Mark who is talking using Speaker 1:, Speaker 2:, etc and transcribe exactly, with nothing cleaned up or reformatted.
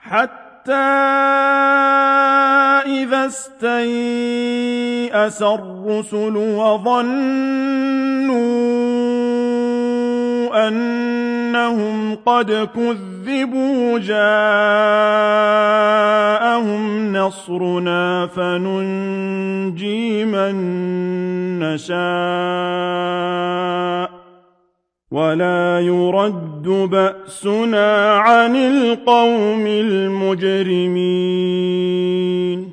Speaker 1: حتى إذا استيأس الرسل وظنوا أنهم قد كذبوا جاءهم نصرنا فننجي من نشاء ولا يرد بأسنا عن القوم المجرمين